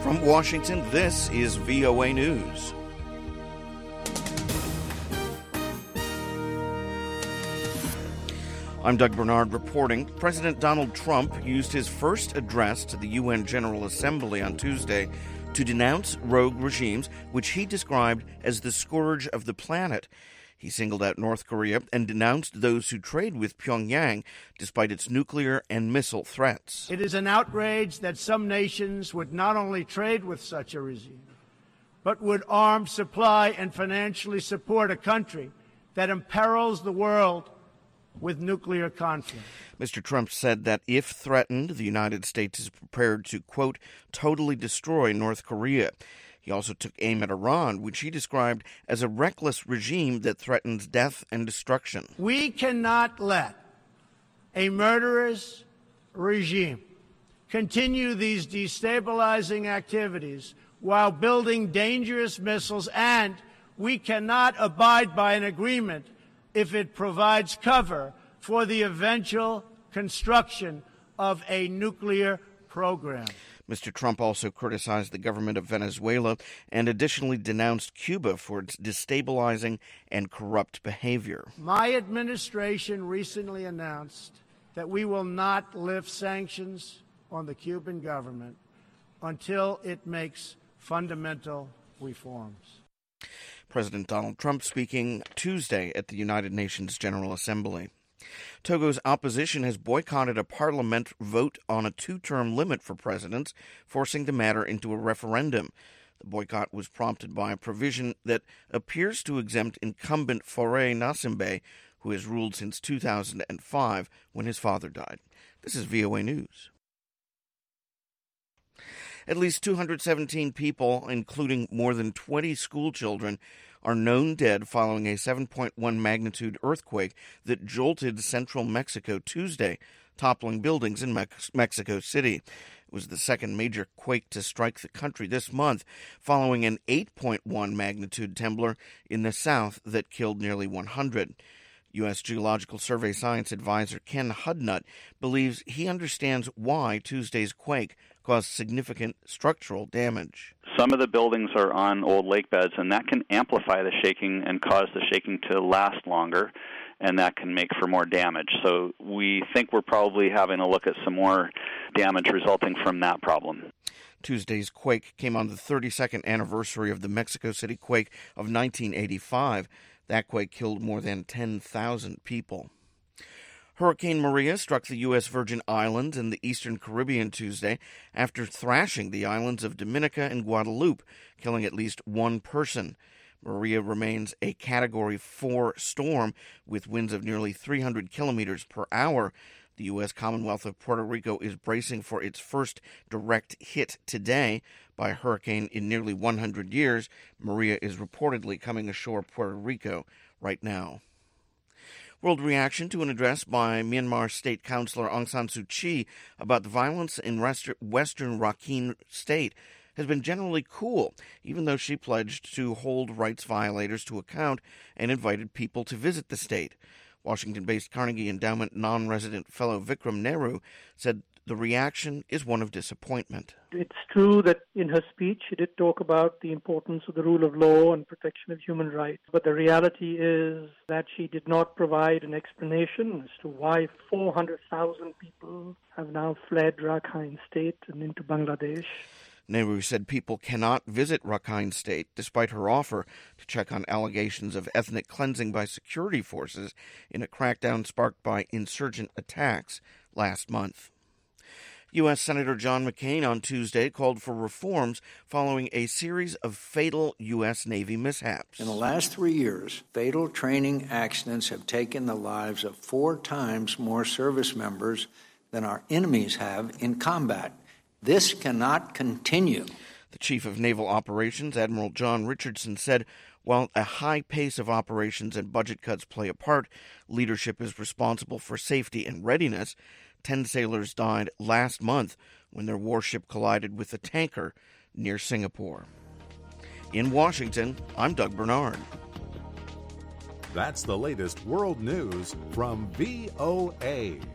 From Washington, this is VOA News. I'm Doug Bernard reporting. President Donald Trump used his first address to the UN General Assembly on Tuesday to denounce rogue regimes, which he described as the scourge of the planet. He singled out North Korea and denounced those who trade with Pyongyang despite its nuclear and missile threats. It is an outrage that some nations would not only trade with such a regime, but would arm, supply, and financially support a country that imperils the world with nuclear conflict. Mr. Trump said that if threatened, the United States is prepared to, quote, totally destroy North Korea. He also took aim at Iran, which he described as a reckless regime that threatens death and destruction. We cannot let a murderous regime continue these destabilizing activities while building dangerous missiles, and we cannot abide by an agreement if it provides cover for the eventual construction of a nuclear program. Mr. Trump also criticized the government of Venezuela and additionally denounced Cuba for its destabilizing and corrupt behavior. My administration recently announced that we will not lift sanctions on the Cuban government until it makes fundamental reforms. President Donald Trump speaking Tuesday at the United Nations General Assembly. Togo's opposition has boycotted a parliament vote on a two-term limit for presidents, forcing the matter into a referendum. The boycott was prompted by a provision that appears to exempt incumbent Faure Gnassingbe, who has ruled since 2005 when his father died. This is VOA News. At least 217 people, including more than 20 school children, are known dead following a 7.1 magnitude earthquake that jolted central Mexico Tuesday, toppling buildings in Mexico City. It was the second major quake to strike the country this month, following an 8.1 magnitude tremor in the south that killed nearly 100. U.S. Geological Survey Science Advisor Ken Hudnut believes he understands why Tuesday's quake caused significant structural damage. Some of the buildings are on old lake beds, and that can amplify the shaking and cause the shaking to last longer, and that can make for more damage. So we think we're probably having a look at some more damage resulting from that problem. Tuesday's quake came on the 32nd anniversary of the Mexico City quake of 1985. That quake killed more than 10,000 people. Hurricane Maria struck the U.S. Virgin Islands and the Eastern Caribbean Tuesday after thrashing the islands of Dominica and Guadeloupe, killing at least one person. Maria remains a Category 4 storm with winds of nearly 300 kilometers per hour. The U.S. Commonwealth of Puerto Rico is bracing for its first direct hit today by a hurricane in nearly 100 years. Maria is reportedly coming ashore Puerto Rico right now. World reaction to an address by Myanmar State Councillor Aung San Suu Kyi about the violence in western Rakhine State has been generally cool, even though she pledged to hold rights violators to account and invited people to visit the state. Washington-based Carnegie Endowment non-resident fellow Vikram Nehru said the reaction is one of disappointment. It's true that in her speech she did talk about the importance of the rule of law and protection of human rights, but the reality is that she did not provide an explanation as to why 400,000 people have now fled Rakhine State and into Bangladesh. Nehru said people cannot visit Rakhine State, despite her offer to check on allegations of ethnic cleansing by security forces in a crackdown sparked by insurgent attacks last month. U.S. Senator John McCain on Tuesday called for reforms following a series of fatal U.S. Navy mishaps. In the last 3 years, fatal training accidents have taken the lives of 4 times more service members than our enemies have in combat. This cannot continue. The Chief of Naval Operations, Admiral John Richardson, said, while a high pace of operations and budget cuts play a part, leadership is responsible for safety and readiness. 10 sailors died last month when their warship collided with a tanker near Singapore. In Washington, I'm Doug Bernard. That's the latest world news from VOA.